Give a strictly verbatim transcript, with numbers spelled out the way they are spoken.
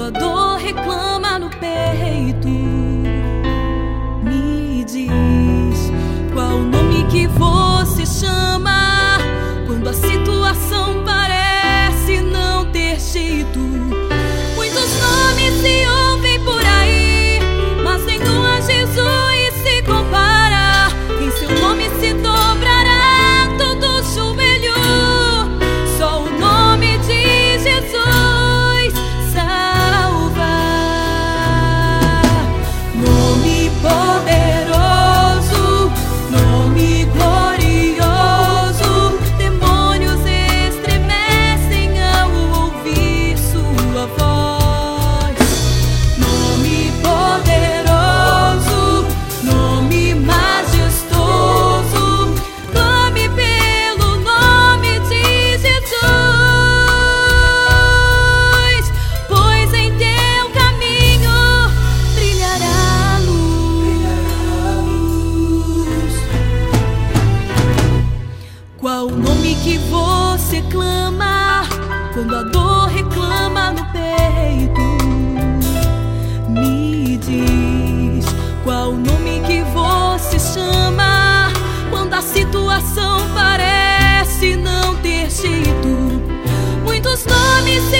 a dor reclama no peito. Me diz qual o nome que você chama quando a situação parece não ter jeito. Muitos nomes se ouvem por aí, mas nenhum a Jesus se compara. Em seu nome se dobrará todo joelho. Só o nome de Jesus salva. Nome poderoso, nome glorioso. Demônios estremecem ao ouvir sua voz. Nome poderoso, nome majestoso. Clame pelo nome de Jesus, pois em teu caminho brilhará a luz. Qual o nome que você clama quando a dor reclama no peito? Me diz qual o nome que você chama quando a situação parece não ter jeito. Muitos nomes